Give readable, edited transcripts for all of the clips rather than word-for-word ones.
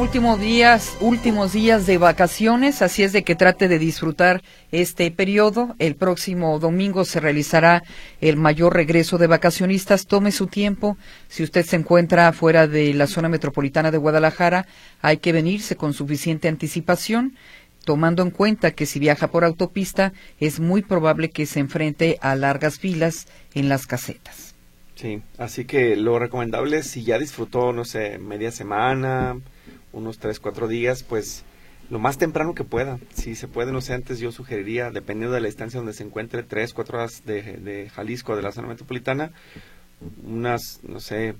últimos días de vacaciones, así es de que trate de disfrutar este periodo. El próximo domingo se realizará el mayor regreso de vacacionistas. Tome su tiempo. Si usted se encuentra fuera de la zona metropolitana de Guadalajara, hay que venirse con suficiente anticipación, tomando en cuenta que si viaja por autopista es muy probable que se enfrente a largas filas en las casetas. Sí, así que lo recomendable es, si ya disfrutó, no sé, media semana, unos 3-4 días, pues lo más temprano que pueda. Si se puede, no sé, antes yo sugeriría, dependiendo de la distancia donde se encuentre, 3-4 horas de Jalisco, de la zona metropolitana, unas, no sé,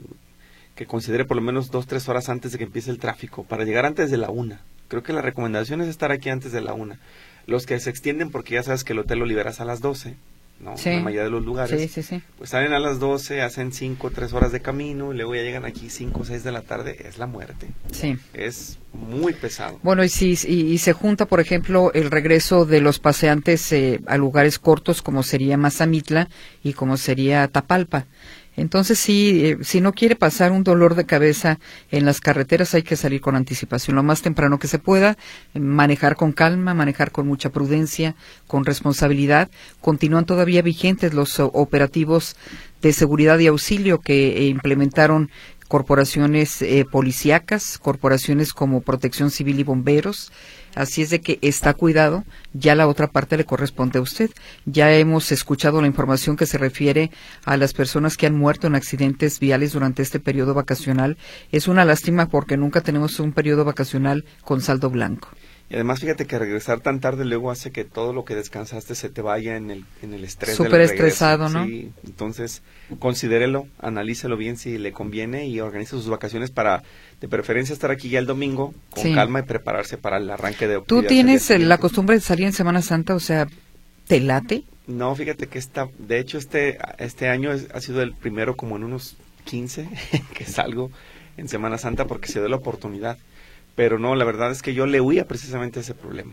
que considere por lo menos 2-3 horas antes de que empiece el tráfico, para llegar antes de la 1. Creo que la recomendación es estar aquí antes de la 1. Los que se extienden, porque ya sabes que el hotel lo liberas a las 12, ¿no? Sí. La mayoría de los lugares. Sí. Pues salen a las 12, hacen 5-3 horas de camino, y luego ya llegan aquí 5-6 de la tarde, es la muerte. Sí. Es muy pesado. Bueno, y se junta, por ejemplo, el regreso de los paseantes a lugares cortos, como sería Mazamitla y como sería Tapalpa. Entonces, si no quiere pasar un dolor de cabeza en las carreteras, hay que salir con anticipación, lo más temprano que se pueda, manejar con calma, manejar con mucha prudencia, con responsabilidad. Continúan todavía vigentes los operativos de seguridad y auxilio que implementaron corporaciones policíacas, corporaciones como Protección Civil y Bomberos. Así es de que está cuidado, ya la otra parte le corresponde a usted. Ya hemos escuchado la información que se refiere a las personas que han muerto en accidentes viales durante este periodo vacacional. Es una lástima porque nunca tenemos un periodo vacacional con saldo blanco. Y además, fíjate que regresar tan tarde luego hace que todo lo que descansaste se te vaya en el estrés. Súper estresado, ¿no? Sí, entonces considérelo, analícelo bien si le conviene y organice sus vacaciones para, de preferencia, estar aquí ya el domingo con calma y prepararse para el arranque de octubre. ¿Tú tienes la costumbre de salir en Semana Santa? O sea, ¿te late? No, fíjate que de hecho este año ha sido el primero como en unos 15 que salgo en Semana Santa porque se dio la oportunidad. Pero no, la verdad es que yo le huía precisamente a ese problema.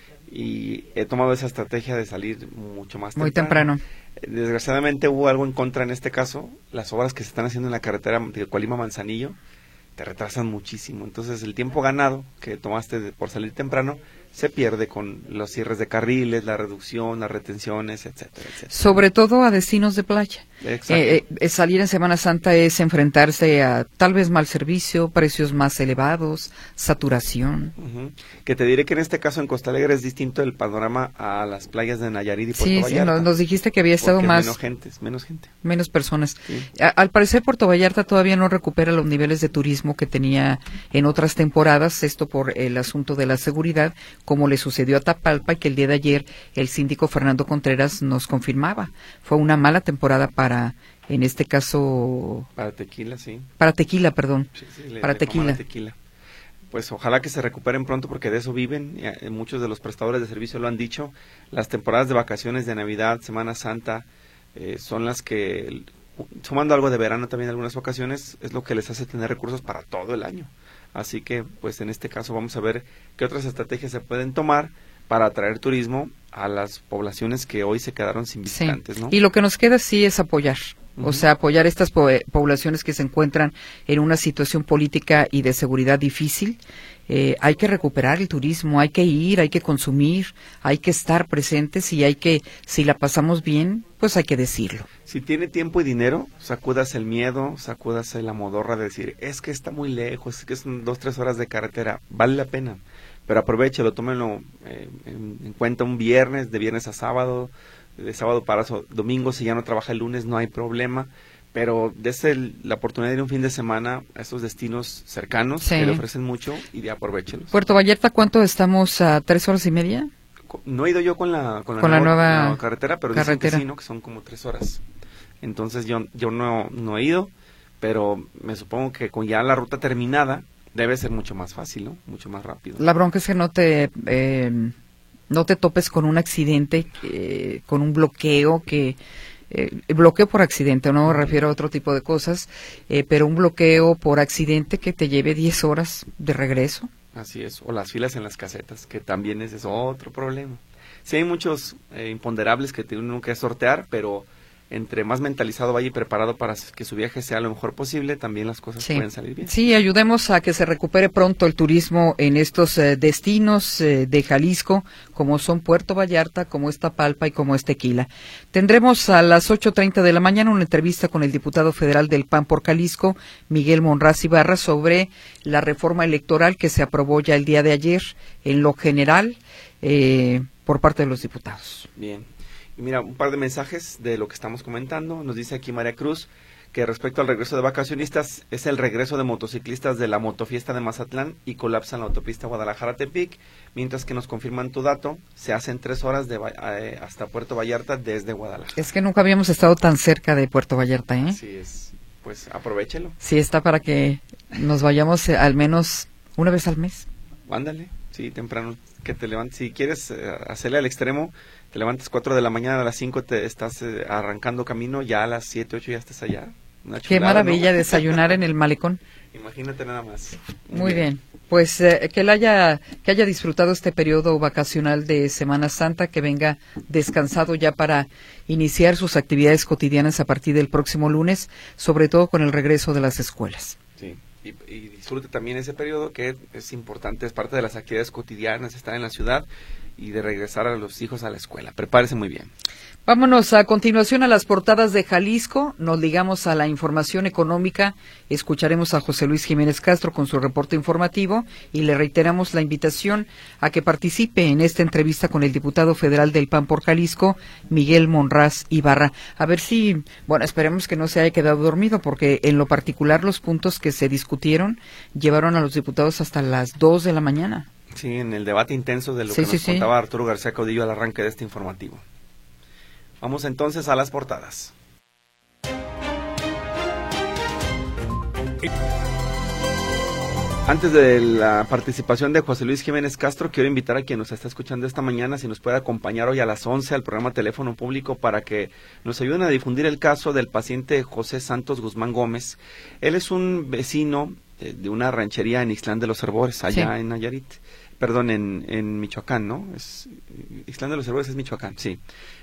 Y he tomado esa estrategia de salir mucho más temprano. Muy temprano. Desgraciadamente hubo algo en contra en este caso. Las obras que se están haciendo en la carretera de Colima-Manzanillo te retrasan muchísimo. Entonces el tiempo ganado que tomaste por salir temprano se pierde con los cierres de carriles, la reducción, las retenciones, etcétera, etcétera. Sobre todo a destinos de playa. Salir en Semana Santa es enfrentarse a tal vez mal servicio, precios más elevados, saturación. Que te diré que en este caso en Costa Alegre es distinto el panorama a las playas de Nayarit y Puerto Vallarta. Sí, nos dijiste que había estado más... menos gente. Menos personas. Sí. Al parecer Puerto Vallarta todavía no recupera los niveles de turismo que tenía en otras temporadas, esto por el asunto de la seguridad, como le sucedió a Tapalpa, y que el día de ayer el síndico Fernando Contreras nos confirmaba. Fue una mala temporada en este caso... Para tequila, sí. Para tequila, perdón. Sí, para tequila. Pues ojalá que se recuperen pronto porque de eso viven. Muchos de los prestadores de servicio lo han dicho. Las temporadas de vacaciones de Navidad, Semana Santa, son las que, sumando algo de verano también en algunas ocasiones, es lo que les hace tener recursos para todo el año. Así que, pues en este caso vamos a ver qué otras estrategias se pueden tomar para atraer turismo a las poblaciones que hoy se quedaron sin visitantes, ¿no? Y lo que nos queda sí es apoyar. O sea, apoyar estas poblaciones que se encuentran en una situación política y de seguridad difícil. Hay que recuperar el turismo, hay que ir, hay que consumir, hay que estar presentes y si la pasamos bien, pues hay que decirlo. Si tiene tiempo y dinero, sacúdase el miedo, sacúdase la modorra de decir, es que está muy lejos, es que son 2-3 horas de carretera, vale la pena. Pero aprovechelo, tómenlo en cuenta un viernes, de viernes a sábado, de sábado para domingo, si ya no trabaja el lunes no hay problema, pero dese la oportunidad de ir un fin de semana a estos destinos cercanos que le ofrecen mucho y de aprovéchelos. Puerto Vallarta, ¿cuánto estamos? ¿A 3 horas y media? No he ido yo con la nueva carretera, pero dicen que sí, ¿no? Que son como 3 horas. Entonces yo no he ido, pero me supongo que con ya la ruta terminada debe ser mucho más fácil, ¿no? Mucho más rápido. La bronca es que no te topes con un accidente, con un bloqueo bloqueo por accidente, no me refiero a otro tipo de cosas, pero un bloqueo por accidente que te lleve 10 horas de regreso. Así es, o las filas en las casetas, que también ese es otro problema. Sí hay muchos imponderables que tiene uno que sortear, pero entre más mentalizado vaya y preparado para que su viaje sea lo mejor posible, también las cosas pueden salir bien. Sí, ayudemos a que se recupere pronto el turismo en estos destinos de Jalisco, como son Puerto Vallarta, como es Tapalpa y como es Tequila. Tendremos a las 8:30 de la mañana una entrevista con el diputado federal del PAN por Jalisco, Miguel Monraz Ibarra, sobre la reforma electoral que se aprobó ya el día de ayer en lo general por parte de los diputados. Bien. Y mira, un par de mensajes de lo que estamos comentando. Nos dice aquí María Cruz que respecto al regreso de vacacionistas, es el regreso de motociclistas de la motofiesta de Mazatlán y colapsan la autopista Guadalajara-Tepic, mientras que nos confirman tu dato, se hacen 3 horas hasta Puerto Vallarta desde Guadalajara. Es que nunca habíamos estado tan cerca de Puerto Vallarta, ¿eh? Así es, pues aprovéchelo. Sí, está para que nos vayamos al menos una vez al mes. Ándale, sí, temprano, que te levantes, si quieres hacerle al extremo, te levantas 4 de la mañana, a las 5 te estás arrancando camino, ya a las 7, 8 ya estás allá. Una chulada, qué maravilla, ¿no? Desayunar en el malecón. Imagínate nada más. Muy bien. Pues que haya disfrutado este periodo vacacional de Semana Santa, que venga descansado ya para iniciar sus actividades cotidianas a partir del próximo lunes, sobre todo con el regreso de las escuelas. Sí. Y disfrute también ese periodo que es importante, es parte de las actividades cotidianas, estar en la ciudad y de regresar a los hijos a la escuela. Prepárese muy bien. Vámonos a continuación a las portadas de Jalisco, nos ligamos a la información económica, escucharemos a José Luis Jiménez Castro con su reporte informativo y le reiteramos la invitación a que participe en esta entrevista con el diputado federal del PAN por Jalisco, Miguel Monraz Ibarra. A ver si, bueno, esperemos que no se haya quedado dormido, porque en lo particular los puntos que se discutieron llevaron a los diputados hasta las 2 de la mañana. Sí, en el debate intenso de lo que nos contaba Arturo García Caudillo al arranque de este informativo. Vamos entonces a las portadas. Antes de la participación de José Luis Jiménez Castro, quiero invitar a quien nos está escuchando esta mañana, si nos puede acompañar hoy a las 11 al programa Teléfono Público para que nos ayuden a difundir el caso del paciente José Santos Guzmán Gómez. Él es un vecino de una ranchería en Ixtlán de los Herbores, allá en Nayarit. Perdón, en Michoacán, ¿no? Ixtlán de los Herbores es Michoacán, sí.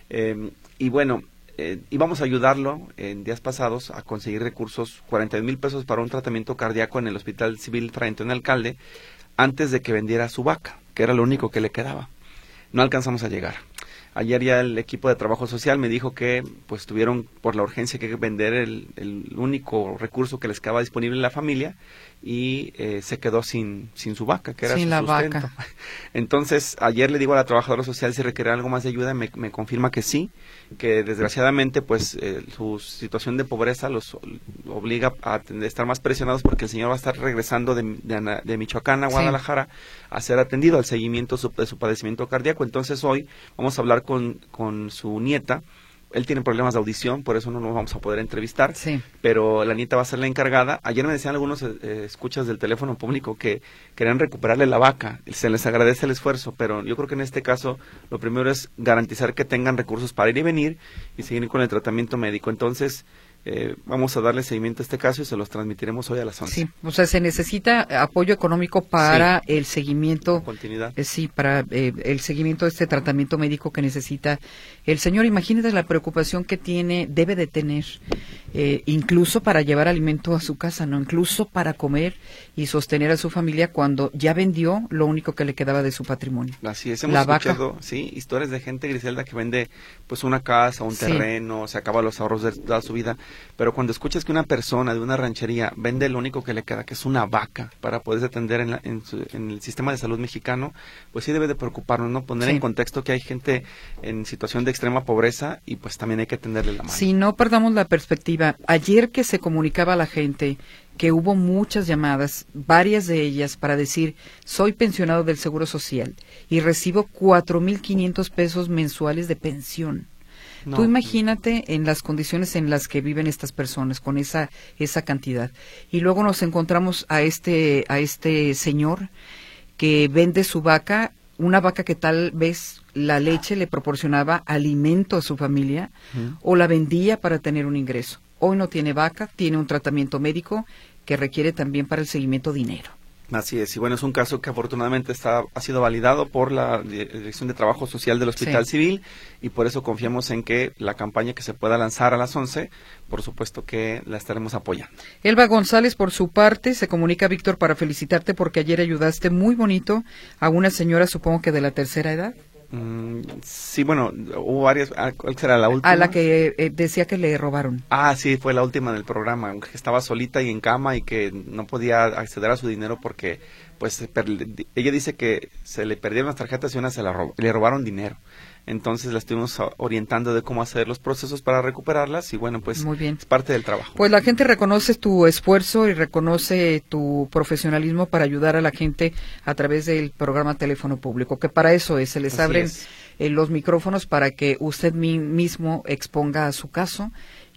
Y bueno, íbamos a ayudarlo en días pasados a conseguir recursos, 40,000 pesos para un tratamiento cardíaco en el Hospital Civil Fray Antonio Alcalde, antes de que vendiera su vaca, que era lo único que le quedaba. No alcanzamos a llegar. Ayer ya el equipo de trabajo social me dijo que pues tuvieron por la urgencia que vender el único recurso que les quedaba disponible en la familia y se quedó sin su vaca, que era sin su la sustento. Vaca. Entonces ayer le digo a la trabajadora social si requería algo más de ayuda, me confirma que sí, que desgraciadamente pues su situación de pobreza los obliga a estar más presionados porque el señor va a estar regresando de Michoacán a Guadalajara a ser atendido al seguimiento de su padecimiento cardíaco. Entonces hoy vamos a hablar con su nieta. Él tiene problemas de audición, por eso no nos vamos a poder entrevistar, pero la nieta va a ser la encargada. Ayer me decían algunos escuchas del teléfono público que querían recuperarle la vaca. Se les agradece el esfuerzo, pero yo creo que en este caso lo primero es garantizar que tengan recursos para ir y venir y seguir con el tratamiento médico. Entonces, vamos a darle seguimiento a este caso y se los transmitiremos hoy a las 11. Sí, o sea, se necesita apoyo económico para el seguimiento. Continuidad. Para el seguimiento de este tratamiento médico que necesita el señor. Imagínate la preocupación que debe de tener, incluso para llevar alimento a su casa, no, incluso para comer y sostener a su familia cuando ya vendió lo único que le quedaba de su patrimonio. Así es, hemos escuchado, historias de gente, Griselda, que vende pues una casa, un terreno, se acaba los ahorros de toda su vida. Pero cuando escuchas que una persona de una ranchería vende lo único que le queda, que es una vaca, para poderse atender en el sistema de salud mexicano, pues sí debe de preocuparnos, ¿no? Poner en contexto que hay gente en situación de extrema pobreza y pues también hay que tenderle la mano. Sí, no perdamos la perspectiva. Ayer que se comunicaba a la gente que hubo muchas llamadas, varias de ellas para decir, soy pensionado del Seguro Social y recibo 4,500 pesos mensuales de pensión. No. Tú imagínate en las condiciones en las que viven estas personas con esa cantidad. Y luego nos encontramos a este señor que vende su vaca, una vaca que tal vez la leche le proporcionaba alimento a su familia o la vendía para tener un ingreso. Hoy no tiene vaca, tiene un tratamiento médico que requiere también para el seguimiento dinero. Así es, y bueno, es un caso que afortunadamente ha sido validado por la Dirección de Trabajo Social del Hospital Civil, y por eso confiamos en que la campaña que se pueda lanzar a las 11, por supuesto que la estaremos apoyando. Elba González, por su parte, se comunica, Víctor, para felicitarte porque ayer ayudaste muy bonito a una señora, supongo que de la tercera edad. Sí, bueno, hubo varias. ¿Cuál será la última? A la que decía que le robaron. Sí, fue la última del programa, que estaba solita y en cama y que no podía acceder a su dinero porque, pues, ella dice que se le perdieron las tarjetas y una le robaron dinero. Entonces la estuvimos orientando de cómo hacer los procesos para recuperarlas y bueno, pues muy bien. Es parte del trabajo. Pues la gente reconoce tu esfuerzo y reconoce tu profesionalismo para ayudar a la gente a través del programa Teléfono Público, que para eso es, se les abren los micrófonos para que usted mismo exponga su caso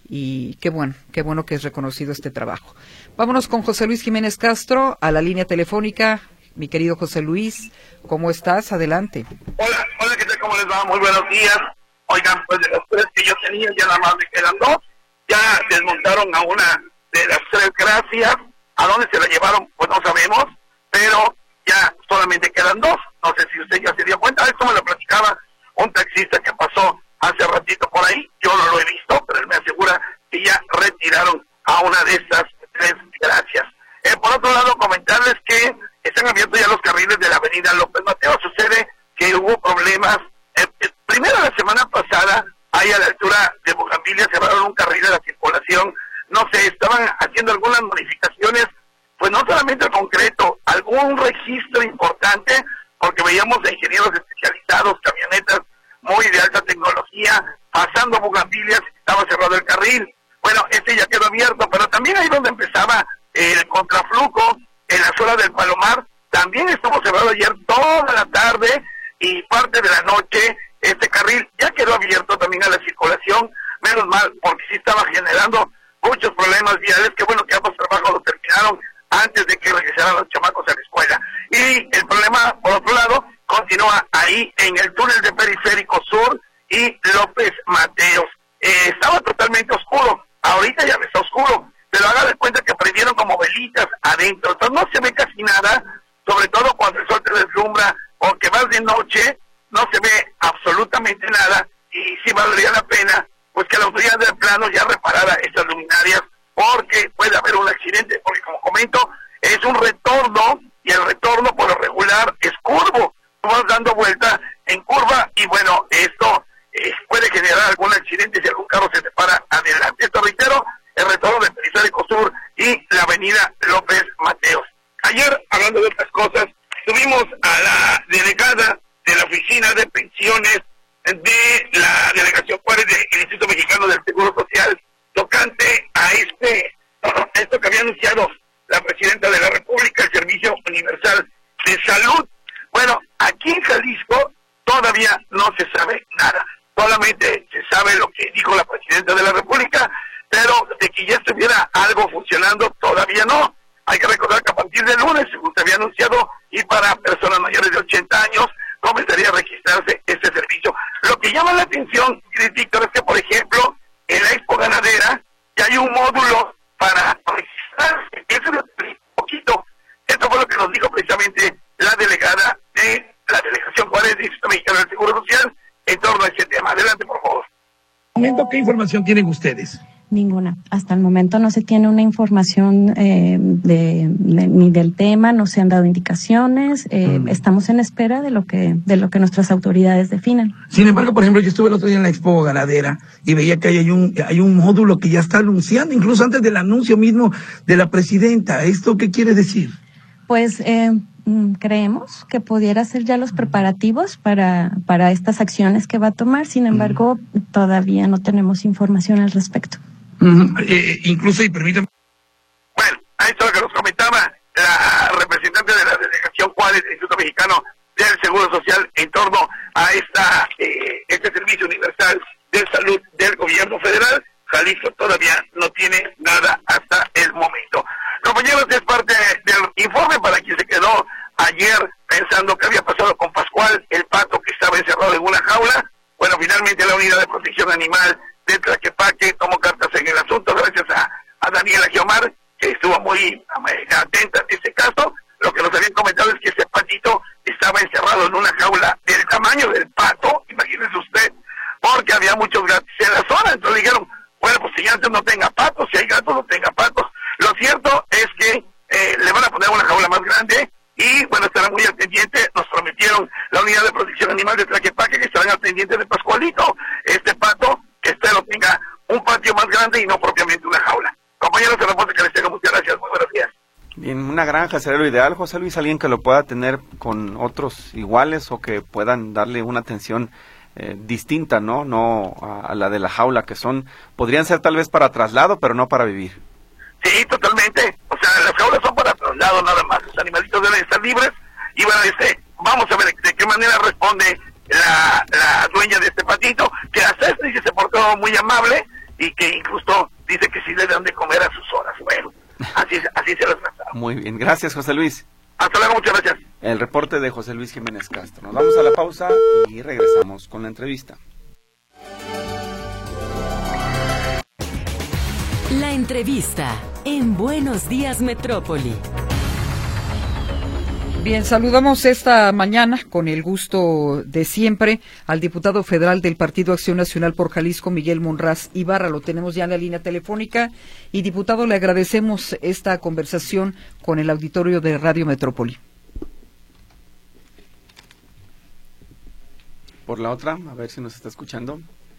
y qué bueno que es reconocido este trabajo. Vámonos con José Luis Jiménez Castro a la línea telefónica. Mi querido José Luis, ¿cómo estás? Adelante. Hola, ¿qué tal? ¿Cómo les va? Muy buenos días. Oigan, pues de las 3 que yo tenía, ya nada más me quedan 2. Ya desmontaron a una de las 3 gracias. ¿A dónde se la llevaron? Pues no sabemos, pero ya solamente quedan 2. No sé si usted ya se dio cuenta. Esto me lo platicaba un taxista que pasó hace ratito por ahí. Yo no lo he visto, pero él me asegura que ya retiraron a una de estas 3 gracias. Por otro lado, comentarles que están abiertos ya los carriles de la avenida López Mateos. Sucede que hubo problemas. Primero, la semana pasada, ahí a la altura de Bugambilia, cerraron un carril de la circulación. No sé, estaban haciendo algunas modificaciones, pues no solamente el concreto, algún registro importante, porque veíamos a ingenieros especializados, camionetas muy de alta tecnología, pasando Bugambilia, estaba cerrado el carril. Bueno, este ya quedó abierto, pero también ahí donde empezaba el contraflujo, en la zona del Palomar, también estuvo cerrado ayer toda la tarde y parte de la noche. Este carril ya quedó abierto también a la circulación, menos mal, porque sí estaba generando muchos problemas viales, que bueno que ambos trabajos lo terminaron antes de que regresaran los chamacos a la escuela. Y el problema, por otro lado, continúa ahí en el túnel de Periférico Sur y López Mateos. Estaba totalmente oscuro, ahorita ya no está oscuro, pero haga de cuenta que prendieron como velitas adentro, entonces no se ve casi nada, sobre todo cuando el sol te deslumbra, o que vas de noche, no se ve absolutamente nada, y sí valdría la pena, pues que la autoridad del plano ya reparara estas luminarias, porque puede haber un accidente, porque como comento, es un retorno, y el retorno por lo regular es curvo, vas dando vuelta en curva, y bueno, esto puede generar algún accidente si algún carro se te para adelante. Esto reitero, el retorno del Periférico Sur y la avenida López Mateos. Ayer, hablando de otras cosas, tuvimos a la delegada de la Oficina de Pensiones de la Delegación Juárez del Instituto Mexicano del Seguro Social, tocante a esto que había anunciado la Presidenta de la República, el Servicio Universal de Salud. Bueno, aquí en Jalisco todavía no se sabe nada, solamente se sabe lo que dijo la Presidenta de la República, pero de que ya estuviera algo funcionando, todavía no. Hay que recordar que a partir del lunes, según se había anunciado, y para personas mayores de 80 años, comenzaría a registrarse este servicio. Lo que llama la atención, Víctor, es que, por ejemplo, en la Expo Ganadera ya hay un módulo para registrarse. Eso es un poquito. Esto fue lo que nos dijo precisamente la delegada de la Delegación Juárez del Instituto Mexicano del Seguro Social en torno a este tema. Adelante, por favor. ¿Qué información tienen ustedes? Ninguna. Hasta el momento no se tiene una información ni del tema, no se han dado indicaciones. Estamos en espera de lo que nuestras autoridades definan. Sin embargo, por ejemplo, yo estuve el otro día en la Expo Ganadera y veía que hay un módulo que ya está anunciando, incluso antes del anuncio mismo de la presidenta. ¿Esto qué quiere decir? Pues creemos que pudiera ser ya los preparativos para estas acciones que va a tomar. Sin embargo, todavía no tenemos información al respecto. Incluso, y permítanme. Bueno, a esto lo que nos comentaba la representante de la Delegación Juárez del Instituto Mexicano del Seguro Social en torno a este Servicio Universal de Salud del Gobierno Federal. Jalisco todavía no tiene nada hasta el momento. Compañeros, es parte del informe para quien se quedó ayer pensando qué había pasado con Pascual, el pato que estaba encerrado en una jaula. Bueno, finalmente la Unidad de Protección Animal de Tlaquepaque tomó cartas en el asunto, gracias a Daniela Guiomar, que estuvo muy atenta en este caso. Lo que nos nos habían comentado es que ese patito estaba encerrado en una jaula del tamaño del pato, imagínese usted, porque había muchos gatos en la zona. Entonces dijeron, bueno, pues si antes no tenga patos, si hay gatos no tenga patos. Lo cierto es que le van a poner una jaula más grande y, bueno, estarán muy al pendiente. Nos prometieron la Unidad de Protección Animal de Tlaquepaque que estarán al pendiente de Pascualito, este pato, que espero tenga un patio más grande y no propiamente una jaula. Compañeros, se reporte que les tengo. Muchas gracias. Muy buenos días. Bien, una granja sería lo ideal, José Luis, alguien que lo pueda tener con otros iguales o que puedan darle una atención distinta, no a la de la jaula, que podrían ser tal vez para traslado, pero no para vivir. Sí, totalmente. O sea, las jaulas son para traslado nada más. Los animalitos deben estar libres y bueno, vamos a ver de qué manera responde la dueña de este patito, que hasta dice se portó muy amable y que incluso dice que sí le dan de comer a sus horas. Bueno, así se los trataba. Muy bien, gracias, José Luis. Hasta luego, muchas gracias. El reporte de José Luis Jiménez Castro. Nos vamos a la pausa y regresamos con la entrevista. La entrevista en Buenos Días Metrópoli. Bien, saludamos esta mañana con el gusto de siempre al diputado federal del Partido Acción Nacional por Jalisco, Miguel Monraz Ibarra. Lo tenemos ya en la línea telefónica. Y diputado, le agradecemos esta conversación con el auditorio de Radio Metrópoli. Por la otra, a ver si nos está escuchando.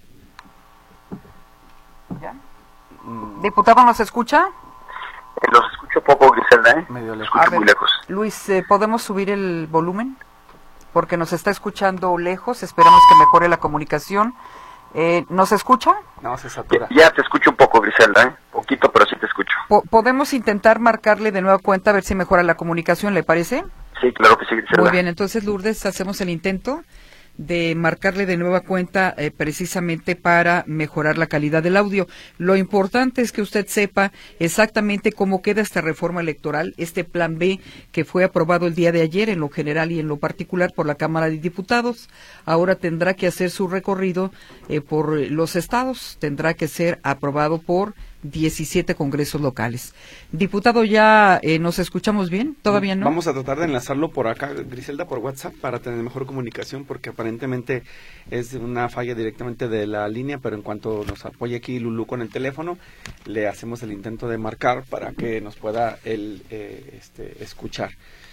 ¿Ya? Diputado, ¿nos escucha? Los escucho poco, Griselda, Medio lejos. Escucho muy lejos. Luis, ¿podemos subir el volumen? Porque nos está escuchando lejos, esperamos que mejore la comunicación. ¿Nos escucha? No, se satura. Ya te escucho un poco, Griselda, poquito, pero sí te escucho. ¿Podemos intentar marcarle de nueva cuenta a ver si mejora la comunicación, le parece? Sí, claro que sí, Griselda. Muy bien, entonces Lourdes, hacemos el intento de marcarle de nueva cuenta precisamente para mejorar la calidad del audio. Lo importante es que usted sepa exactamente cómo queda esta reforma electoral, este plan B que fue aprobado el día de ayer en lo general y en lo particular por la Cámara de Diputados. Ahora tendrá que hacer su recorrido por los estados, tendrá que ser aprobado por 17 congresos locales. Diputado, ¿ya nos escuchamos bien? ¿Todavía no? Vamos a tratar de enlazarlo por acá, Griselda, por WhatsApp, para tener mejor comunicación, porque aparentemente es una falla directamente de la línea, pero en cuanto nos apoye aquí Lulú con el teléfono, le hacemos el intento de marcar para que nos pueda él escuchar.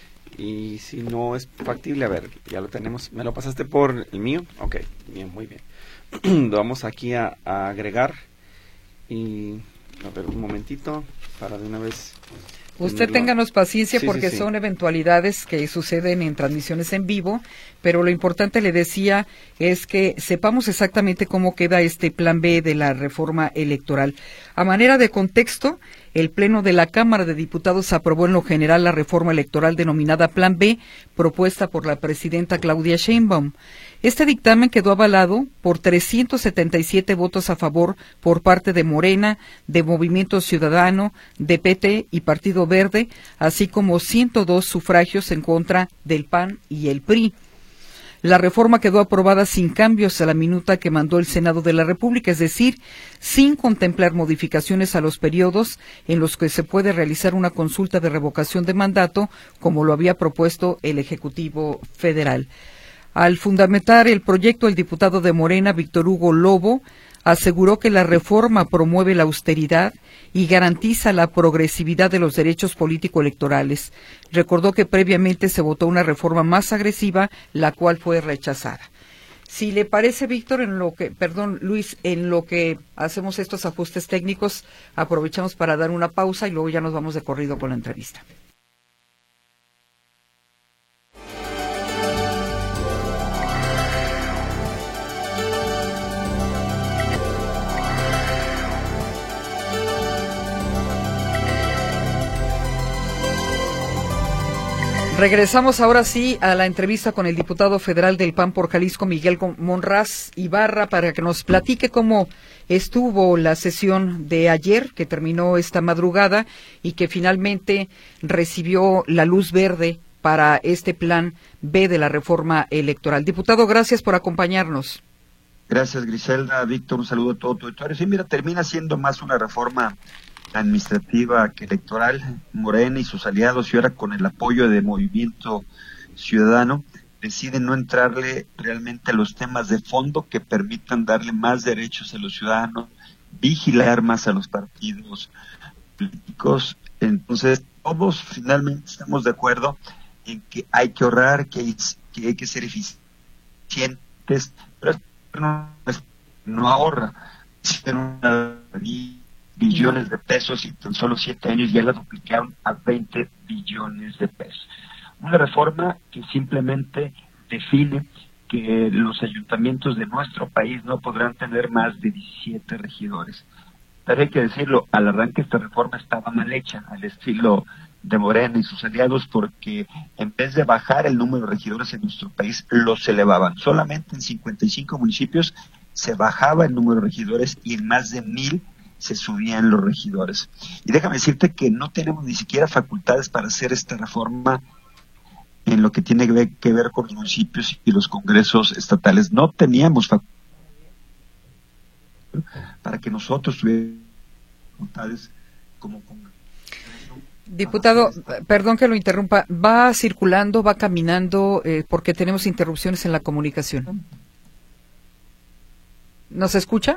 Y si no es factible, a ver, ya lo tenemos. ¿Me lo pasaste por el mío? Ok, bien, muy bien. Lo vamos aquí a agregar y... A ver, un momentito, para de una vez... Usted ténganos paciencia porque sí. son eventualidades que suceden en transmisiones en vivo, pero lo importante, le decía, es que sepamos exactamente cómo queda este plan B de la reforma electoral. A manera de contexto, el Pleno de la Cámara de Diputados aprobó en lo general la reforma electoral denominada Plan B, propuesta por la presidenta Claudia Sheinbaum. Este dictamen quedó avalado por 377 votos a favor por parte de Morena, de Movimiento Ciudadano, de PT y Partido Verde, así como 102 sufragios en contra del PAN y el PRI. La reforma quedó aprobada sin cambios a la minuta que mandó el Senado de la República, es decir, sin contemplar modificaciones a los periodos en los que se puede realizar una consulta de revocación de mandato, como lo había propuesto el Ejecutivo Federal. Al fundamentar el proyecto, el diputado de Morena, Víctor Hugo Lobo, aseguró que la reforma promueve la austeridad y garantiza la progresividad de los derechos político-electorales. Recordó que previamente se votó una reforma más agresiva, la cual fue rechazada. Si le parece, Víctor, Luis, en lo que hacemos estos ajustes técnicos, aprovechamos para dar una pausa y luego ya nos vamos de corrido con la entrevista. Regresamos ahora sí a la entrevista con el diputado federal del PAN por Jalisco, Miguel Monraz Ibarra, para que nos platique cómo estuvo la sesión de ayer, que terminó esta madrugada y que finalmente recibió la luz verde para este plan B de la reforma electoral. Diputado, gracias por acompañarnos. Gracias, Griselda. Víctor, un saludo a todo tu auditorio. Sí, mira, termina siendo más una reforma administrativa que electoral, Morena y sus aliados, y ahora con el apoyo de Movimiento Ciudadano, deciden no entrarle realmente a los temas de fondo que permitan darle más derechos a los ciudadanos, vigilar más a los partidos políticos. Entonces, todos finalmente estamos de acuerdo en que hay que ahorrar, que hay que ser eficientes, pero no ahorra. Hicieron billones de pesos y en tan solo 7 años ya la duplicaron a 20 billones de pesos. Una reforma que simplemente define que los ayuntamientos de nuestro país no podrán tener más de 17 regidores. Pero hay que decirlo, al arranque esta reforma estaba mal hecha, al estilo de Morena y sus aliados, porque en vez de bajar el número de regidores en nuestro país, los elevaban. Solamente en 55 municipios se bajaba el número de regidores y en más de 1,000 se subían los regidores. Y déjame decirte que no tenemos ni siquiera facultades para hacer esta reforma en lo que tiene que ver con los municipios y los congresos estatales. No teníamos facultades para que nosotros tuviéramos facultades como congreso. Diputado, perdón que lo interrumpa, va circulando, va caminando, porque tenemos interrupciones en la comunicación. ¿Nos escucha?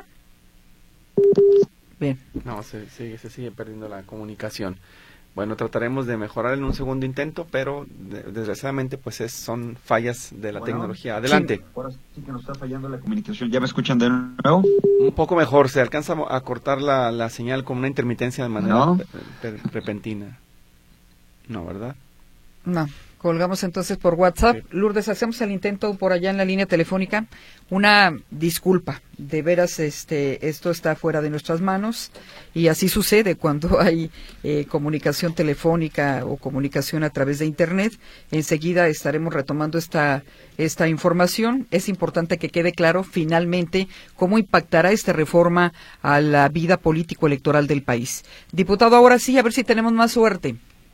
Bien. No, se sigue perdiendo la comunicación. Bueno, trataremos de mejorar en un segundo intento, pero desgraciadamente pues son fallas de la tecnología. Adelante. Sí, ahora sí que nos está fallando la comunicación. ¿Ya me escuchan de nuevo? Un poco mejor, se alcanza a cortar la señal con una intermitencia de manera repentina. No, ¿verdad? No. Colgamos entonces por WhatsApp. Sí. Lourdes, hacemos el intento por allá en la línea telefónica. Una disculpa, de veras esto está fuera de nuestras manos y así sucede cuando hay comunicación telefónica o comunicación a través de Internet. Enseguida estaremos retomando esta información. Es importante que quede claro finalmente cómo impactará esta reforma a la vida político-electoral del país. Diputado, ahora sí, a ver si tenemos más suerte.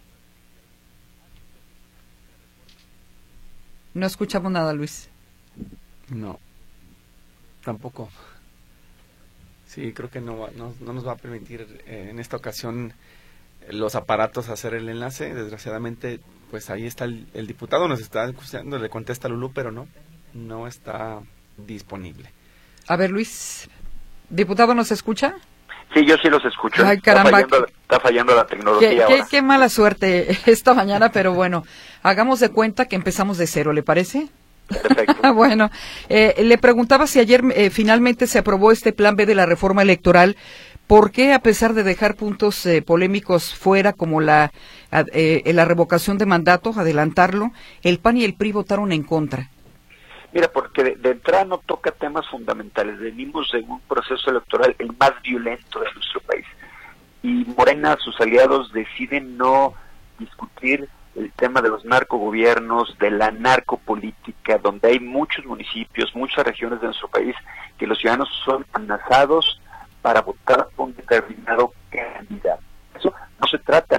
No escuchamos nada, Luis. No, tampoco. Sí, creo que no nos va a permitir en esta ocasión los aparatos hacer el enlace. Desgraciadamente, pues ahí está el diputado, nos está escuchando, le contesta Lulú, pero no está disponible. A ver, Luis, ¿diputado nos escucha? Sí, yo sí los escucho. Ay, caramba. Está fallando la tecnología ahora. Qué mala suerte esta mañana, pero bueno, hagamos de cuenta que empezamos de cero, ¿le parece? Perfecto. Bueno, le preguntaba si ayer finalmente se aprobó este plan B de la reforma electoral. ¿Por qué, a pesar de dejar puntos polémicos fuera, como la revocación de mandato, adelantarlo, el PAN y el PRI votaron en contra? Mira, porque de entrada no toca temas fundamentales. Venimos de un proceso electoral el más violento de nuestro país. Y Morena, sus aliados, deciden no discutir el tema de los narcogobiernos, de la narcopolítica, donde hay muchos municipios, muchas regiones de nuestro país, que los ciudadanos son amenazados para votar por un determinado candidato. Eso no se trata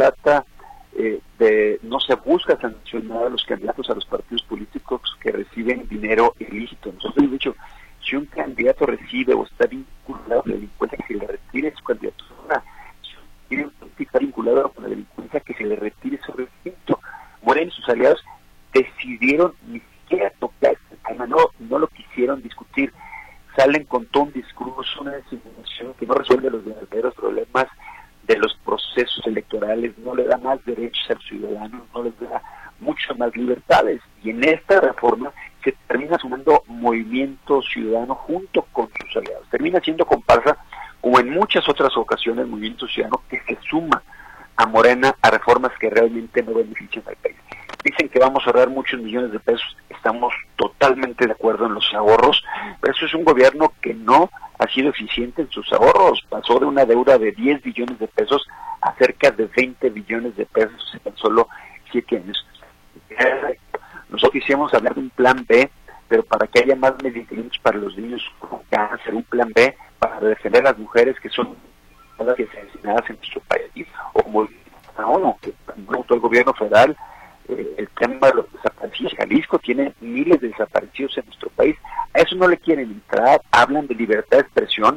no se busca sancionar a los candidatos, a los partidos políticos que reciben dinero ilícito. Nosotros hemos dicho, si un candidato recibe o está vinculado con la delincuencia, que se le retire su candidatura. Si está vinculado con la delincuencia, que se le retire su recinto. Morena y sus aliados decidieron ni siquiera tocar este tema, no lo quisieron discutir. Salen con todo un discurso, una desinformación que no resuelve los verdaderos problemas de los procesos electorales, no le da más derechos al ciudadano, no les da muchas más libertades. Y en esta reforma se termina sumando Movimiento Ciudadano junto con sus aliados. Termina siendo comparsa, como en muchas otras ocasiones, Movimiento Ciudadano, que se suma a Morena a reformas que realmente no benefician al país. Dicen que vamos a ahorrar muchos millones de pesos, estamos totalmente de acuerdo en los ahorros, pero eso es un gobierno que no ha sido eficiente en sus ahorros. Pasó de una deuda de 10 billones de pesos a cerca de 20 billones de pesos en tan solo 7 años. Nosotros quisimos hablar de un plan B, pero para que haya más medicamentos para los niños con cáncer, un plan B para defender a las mujeres que son asesinadas en nuestro país, o como que votó el gobierno federal, el tema de los desaparecidos. Jalisco tiene miles de desaparecidos en nuestro país. A eso no le quieren entrar. Hablan de libertad de expresión,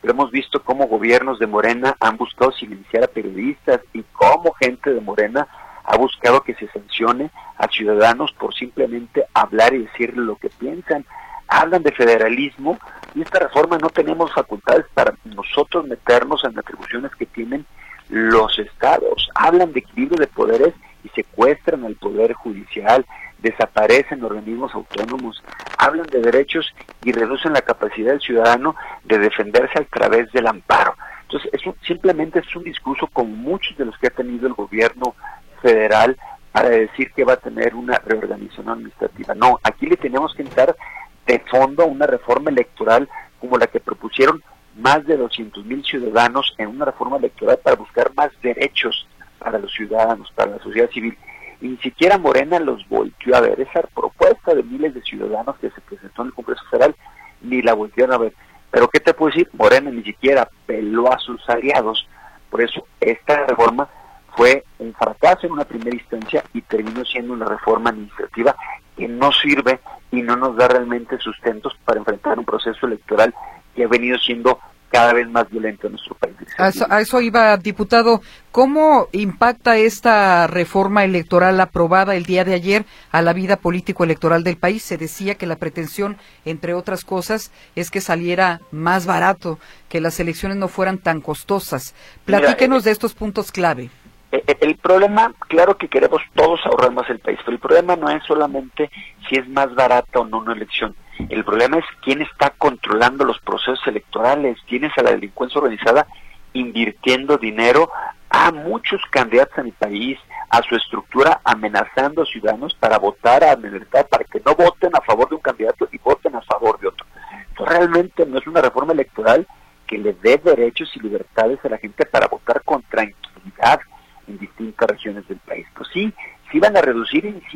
pero hemos visto cómo gobiernos de Morena han buscado silenciar a periodistas y cómo gente de Morena ha buscado que se sancione a ciudadanos por simplemente hablar y decirle lo que piensan. Hablan de federalismo y esta reforma no tenemos facultades para nosotros meternos en atribuciones que tienen los estados. Hablan de equilibrio de poderes y secuestran al poder judicial, desaparecen organismos autónomos, hablan de derechos y reducen la capacidad del ciudadano de defenderse a través del amparo. Entonces, simplemente es un discurso como muchos de los que ha tenido el gobierno federal para decir que va a tener una reorganización administrativa. No, aquí le tenemos que entrar de fondo a una reforma electoral como la que propusieron más de 200,000 ciudadanos en una reforma electoral para buscar más derechos para los ciudadanos, para la sociedad civil. Y ni siquiera Morena los volteó a ver. Esa propuesta de miles de ciudadanos que se presentó en el Congreso Federal, ni la voltearon a ver. Pero ¿qué te puedo decir? Morena ni siquiera peló a sus aliados. Por eso esta reforma fue un fracaso en una primera instancia y terminó siendo una reforma administrativa que no sirve y no nos da realmente sustentos para enfrentar un proceso electoral que ha venido siendo cada vez más violento en nuestro país. A eso iba, diputado. ¿Cómo impacta esta reforma electoral aprobada el día de ayer a la vida político-electoral del país? Se decía que la pretensión, entre otras cosas, es que saliera más barato, que las elecciones no fueran tan costosas. Platíquenos de estos puntos clave. El problema, claro que queremos todos ahorrar más el país, pero el problema no es solamente si es más barata o no una elección. El problema es quién está controlando los procesos electorales. Tienes a la delincuencia organizada invirtiendo dinero a muchos candidatos en el país, a su estructura, amenazando a ciudadanos para votar a libertad, para que no voten a favor de un candidato y voten a favor de otro. Entonces, realmente no es una reforma electoral que le dé derechos y libertades a la gente para votar con tranquilidad en distintas regiones del país. Pues sí van a reducir en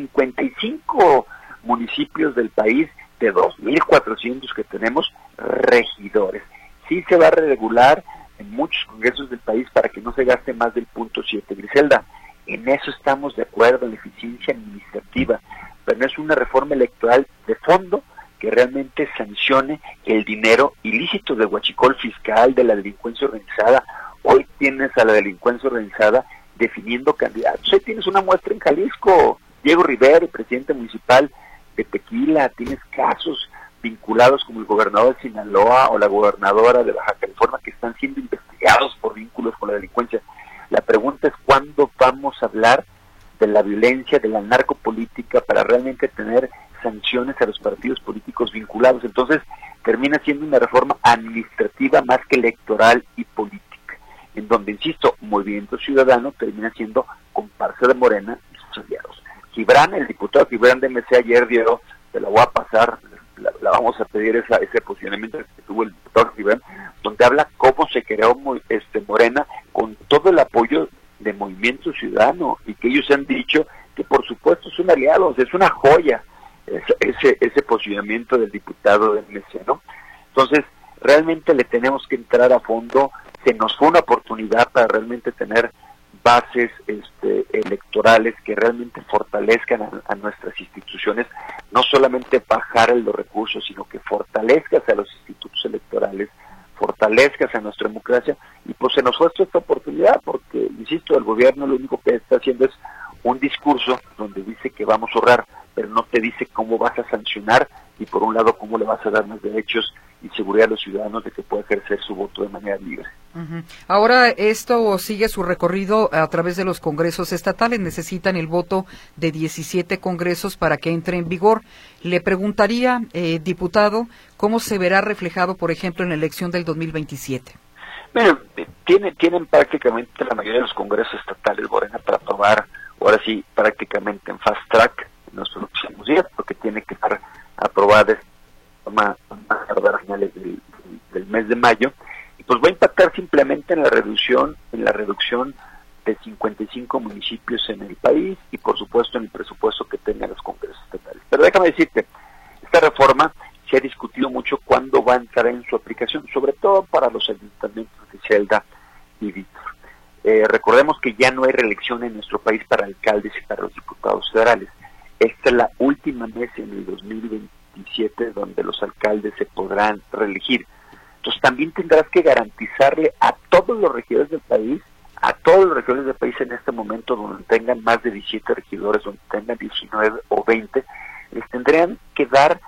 55 municipios del país de 2,400 que tenemos regidores. Sí se va a regular en muchos congresos del país para que no se gaste más del 0.7. Griselda, en eso estamos de acuerdo, en la eficiencia administrativa, pero no es una reforma electoral de fondo que realmente sancione el dinero ilícito de huachicol fiscal, de la delincuencia organizada. Hoy tienes a la delincuencia organizada definiendo candidatos. Hoy tienes una muestra en Jalisco, Diego Rivera, el presidente municipal de Tequila, tienes casos vinculados como el gobernador de Sinaloa o la gobernadora de Baja California que están siendo investigados por vínculos con la delincuencia. La pregunta es cuándo vamos a hablar de la violencia, de la narcopolítica, para realmente tener sanciones a los partidos políticos vinculados. Entonces termina siendo una reforma administrativa más que electoral y política, en donde, insisto, Movimiento Ciudadano termina siendo comparsa de Morena y sus aliados. Gibran, el diputado Gibran de MC ayer dio, te la voy a pasar, la vamos a pedir ese posicionamiento que tuvo el diputado Gibran, donde habla cómo se creó Morena con todo el apoyo de Movimiento Ciudadano, y que ellos han dicho que por supuesto son aliados. Es una joya ese posicionamiento del diputado de MC, ¿no? Entonces, realmente le tenemos que entrar a fondo. Se nos fue una oportunidad para realmente tener bases electorales que realmente fortalezcan a nuestras instituciones, no solamente bajar los recursos, sino que fortalezcas a los institutos electorales, fortalezcas a nuestra democracia, y pues se nos fue esta oportunidad, porque, insisto, el gobierno lo único que está haciendo es un discurso donde dice que vamos a ahorrar, pero no te dice cómo vas a sancionar, y por un lado cómo le vas a dar más derechos y seguridad a los ciudadanos de que pueda ejercer su voto de manera libre. Uh-huh. Ahora esto sigue su recorrido a través de los congresos estatales. Necesitan el voto de 17 congresos para que entre en vigor. Le preguntaría, diputado, ¿cómo se verá reflejado, por ejemplo, en la elección del 2027? Bueno, tienen prácticamente la mayoría de los congresos estatales, Morena, para aprobar, ahora sí, prácticamente en fast track en los próximos días, porque tiene que estar aprobada de forma más tardar a finales del mes de mayo, y pues va a impactar simplemente en la reducción de 55 municipios en el país, y por supuesto en el presupuesto que tengan los congresos estatales. Pero déjame decirte, esta reforma se ha discutido mucho cuándo va a entrar en su aplicación, sobre todo para los ayuntamientos de Celda y Víctor. Recordemos que ya no hay reelección en nuestro país para alcaldes y para los diputados federales. Esta es la última vez en el 2027 donde los alcaldes se podrán reelegir. Entonces también tendrás que garantizarle a todos los regidores del país, en este momento, donde tengan más de 17 regidores, donde tengan 19 o 20, les tendrían que dar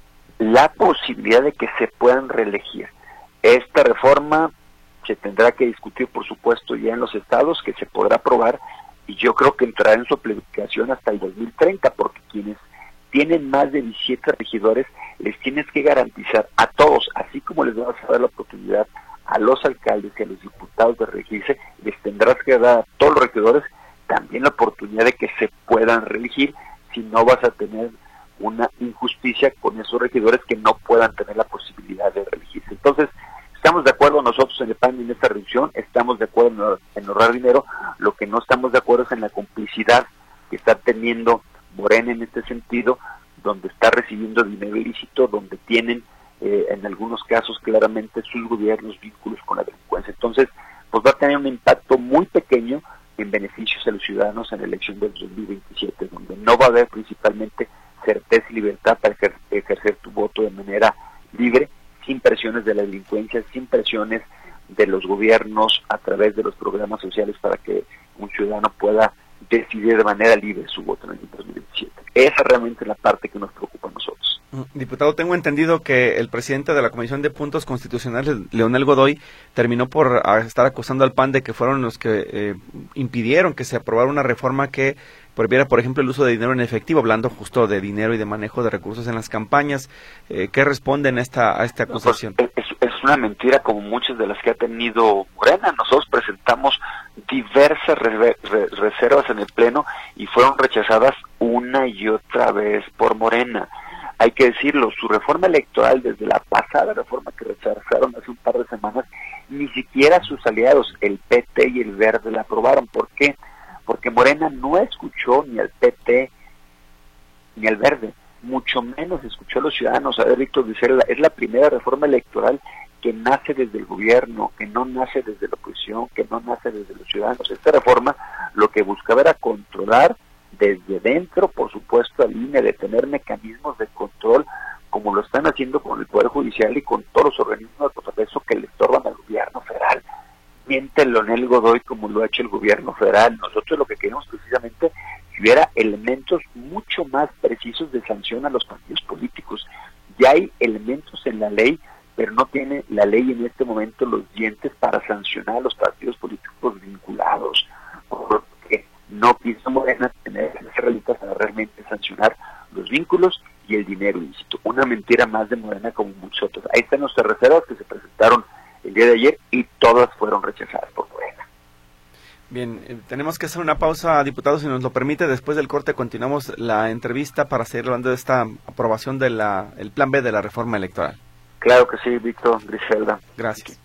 la posibilidad de que se puedan reelegir. Esta reforma se tendrá que discutir, por supuesto, ya en los estados, que se podrá aprobar, y yo creo que entrará en su aplicación hasta el 2030, porque quienes tienen más de 17 regidores, les tienes que garantizar a todos, así como les vas a dar la oportunidad a los alcaldes y a los diputados de reelegirse, les tendrás que dar a todos los regidores también la oportunidad de que se puedan reelegir, si no vas a tener una injusticia con esos regidores que no puedan tener la posibilidad de reelegirse. Entonces, estamos de acuerdo nosotros en el PAN en esta reducción, estamos de acuerdo en ahorrar dinero, lo que no estamos de acuerdo es en la complicidad que está teniendo Morena en este sentido, donde está recibiendo dinero ilícito, donde tienen en algunos casos claramente sus gobiernos vínculos con la delincuencia. Entonces, pues va a tener un impacto muy pequeño en beneficios a los ciudadanos en la elección del 2027, donde no va a haber principalmente certeza y libertad para ejercer tu voto de manera libre, sin presiones de la delincuencia, sin presiones de los gobiernos a través de los programas sociales para que un ciudadano pueda decidir de manera libre su voto en el 2027. Esa realmente es la parte que nos preocupa a nosotros. Diputado, tengo entendido que el presidente de la Comisión de Puntos Constitucionales, Leonel Godoy, terminó por estar acusando al PAN de que fueron los que impidieron que se aprobara una reforma que prohibiera, por ejemplo, el uso de dinero en efectivo, hablando justo de dinero y de manejo de recursos en las campañas. ¿Qué responden a esta acusación? Pues, es una mentira como muchas de las que ha tenido Morena. Nosotros presentamos diversas reservas en el Pleno y fueron rechazadas una y otra vez por Morena. Hay que decirlo, su reforma electoral, desde la pasada reforma que rechazaron hace un par de semanas, ni siquiera sus aliados, el PT y el Verde, la aprobaron. ¿Por qué? Porque Morena no escuchó ni al PT ni al Verde, mucho menos escuchó a los ciudadanos. A ver, Víctor Brizuela, es la primera reforma electoral que nace desde el gobierno, que no nace desde la oposición, que no nace desde los ciudadanos. Esta reforma lo que buscaba era controlar desde dentro, por supuesto, al INE, de tener mecanismos de control, como lo están haciendo con el Poder Judicial y con todos los organismos de contrapeso que le estorban al gobierno federal. Miente Leonel Godoy como lo ha hecho el gobierno federal. Nosotros lo que queremos precisamente que hubiera elementos mucho más precisos de sanción a los partidos políticos. Ya hay elementos en la ley, pero no tiene la ley en este momento los dientes para sancionar a los partidos políticos vinculados. Porque no piensa Morena tener esas herramientas para realmente sancionar los vínculos y el dinero ilícito. Una mentira más de Morena como muchas otras. Ahí están nuestras reservas que se presentaron el día de ayer y todas fueron rechazadas por Morena. Bien, tenemos que hacer una pausa, diputado, si nos lo permite. Después del corte continuamos la entrevista para seguir hablando de esta aprobación del Plan B de la reforma electoral. Claro que sí, Víctor Griselda. Gracias.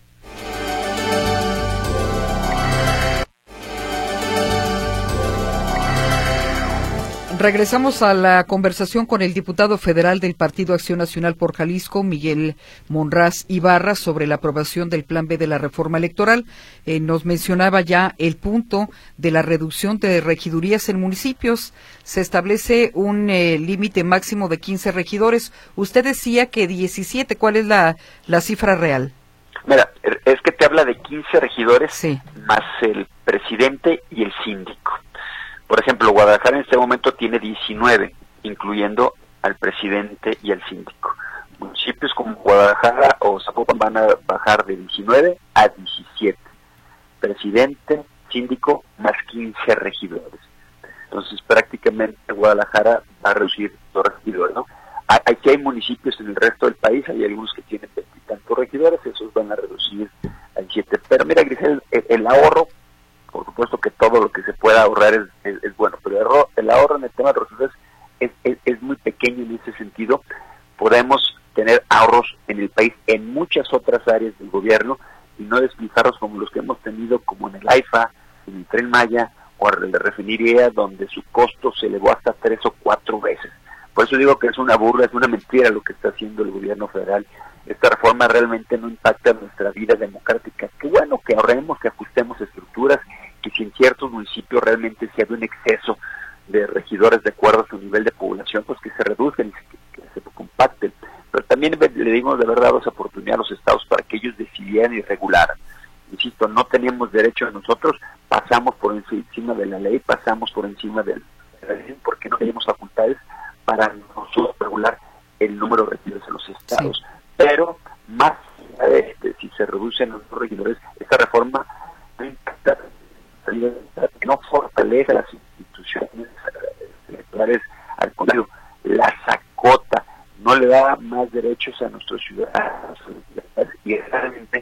Regresamos a la conversación con el diputado federal del Partido Acción Nacional por Jalisco, Miguel Monraz Ibarra, sobre la aprobación del Plan B de la reforma electoral. Nos mencionaba ya el punto de la reducción de regidurías en municipios. Se establece un límite máximo de 15 regidores. Usted decía que 17. ¿Cuál es la cifra real? Mira, es que te habla de 15 regidores, sí, más el presidente y el síndico. Por ejemplo, Guadalajara en este momento tiene 19, incluyendo al presidente y al síndico. Municipios como Guadalajara o Zapopan van a bajar de 19 a 17. Presidente, síndico, más 15 regidores. Entonces, prácticamente Guadalajara va a reducir 2 regidores, ¿no? Aquí hay municipios en el resto del país, hay algunos que tienen 20 y tantos regidores, esos van a reducir a 17. Pero mira, Grisel, el ahorro, por supuesto que todo lo que se pueda ahorrar es bueno, pero el ahorro en el tema de regidores es muy pequeño en ese sentido. Podemos tener ahorros en el país en muchas otras áreas del gobierno y no despilfarros como los que hemos tenido, como en el AIFA, en el Tren Maya o en la refinería, donde su costo se elevó hasta 3 o 4 veces. Por eso digo que es una burla, es una mentira lo que está haciendo el gobierno federal. Esta reforma realmente no impacta nuestra vida democrática. Qué bueno que ahorremos, que ajustemos estructuras, que si en ciertos municipios realmente se hay un exceso de regidores de acuerdo a su nivel de población, pues que se reduzcan y que se compacten. Pero también le dimos de verdad esa oportunidad a los estados que ellos decidieran y regularan. Insisto, no teníamos derecho nosotros, pasamos por encima de la ley, pasamos por encima de la ley, porque no teníamos facultades para nosotros regular el número de regidores en los estados. Sí. Pero más allá de si se reducen los regidores, esta reforma no impacta, no fortalece las instituciones electorales, al contrario, las acota, no le da más derechos a nuestros ciudadanos, y realmente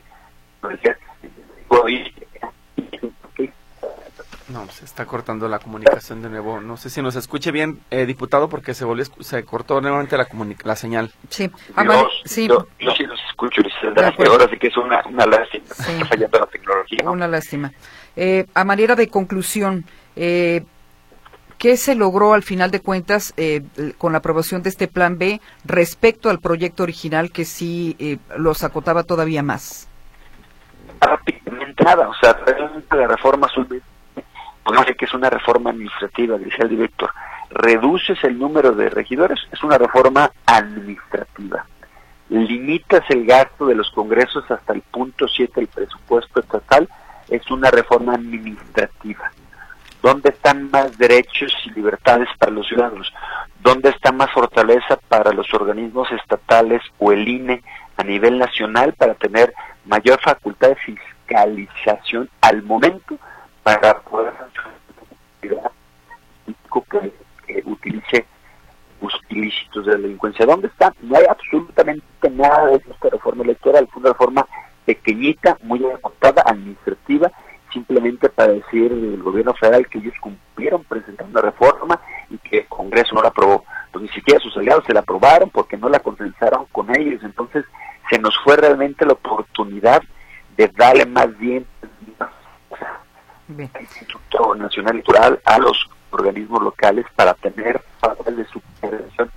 no, se está cortando la comunicación de nuevo. No sé si nos escuche bien, diputado, porque se cortó nuevamente la señal. Sí, sí. Yo sí los escucho, ahora sí que es una lástima, sí. Está fallando la tecnología, ¿no? Una lástima. A manera de conclusión, ¿qué se logró al final de cuentas con la aprobación de este Plan B respecto al proyecto original que sí los acotaba todavía más? Nada, o sea, realmente la reforma podemos decir que es una reforma administrativa, dice el director. Reduces el número de regidores, es una reforma administrativa. Limitas el gasto de los congresos hasta el punto 7 del presupuesto estatal, es una reforma administrativa. ¿Dónde están más derechos y libertades para los ciudadanos? ¿Dónde está más fortaleza para los organismos estatales o el INE a nivel nacional para tener mayor facultad de fiscalización al momento para poder sancionar que utilice ilícitos de la delincuencia? ¿Dónde está? No hay absolutamente nada de esta reforma electoral. Fue una reforma pequeñita, muy agotada, administrativa, simplemente para decir el gobierno federal que ellos cumplieron presentando una reforma y que el Congreso no la aprobó. Pues ni siquiera sus aliados se la aprobaron porque no la consensaron con ellos. Entonces se nos fue realmente la oportunidad de darle más bien al Instituto Nacional Electoral, a los organismos locales, para tener papel de supervisión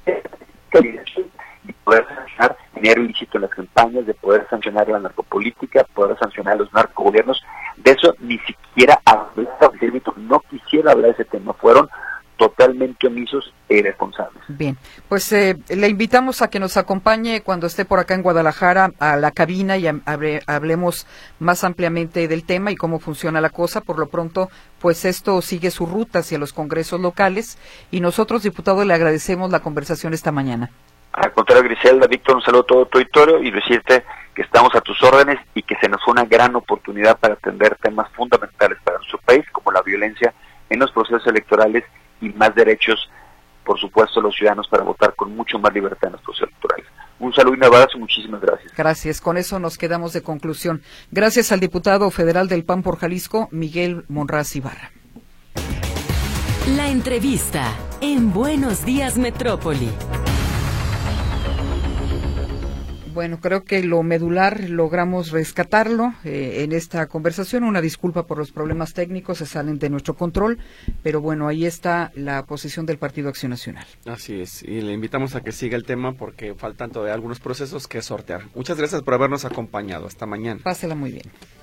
y poder sancionar dinero ilícito en las campañas, de poder sancionar la narcopolítica, poder sancionar los narcogobiernos. De eso ni siquiera hablaba, no quisiera hablar de ese tema, fueron totalmente omisos e irresponsables. Bien, pues le invitamos a que nos acompañe cuando esté por acá en Guadalajara a la cabina y hablemos más ampliamente del tema y cómo funciona la cosa. Por lo pronto, pues esto sigue su ruta hacia los congresos locales y nosotros, diputado, le agradecemos la conversación esta mañana. Al contrario, Griselda, Víctor, un saludo a todo tu auditorio y decirte que estamos a tus órdenes y que se nos fue una gran oportunidad para atender temas fundamentales para nuestro país, como la violencia en los procesos electorales y más derechos, por supuesto, a los ciudadanos para votar con mucho más libertad en los procesos electorales. Un saludo y un abrazo, muchísimas gracias. Gracias, con eso nos quedamos de conclusión. Gracias al diputado federal del PAN por Jalisco, Miguel Monraz Ibarra. La entrevista en Buenos Días Metrópoli. Bueno, creo que lo medular logramos rescatarlo en esta conversación. Una disculpa por los problemas técnicos, se salen de nuestro control, pero bueno, ahí está la posición del Partido Acción Nacional. Así es, y le invitamos a que siga el tema porque faltan todavía algunos procesos que sortear. Muchas gracias por habernos acompañado. Hasta mañana. Pásela muy bien.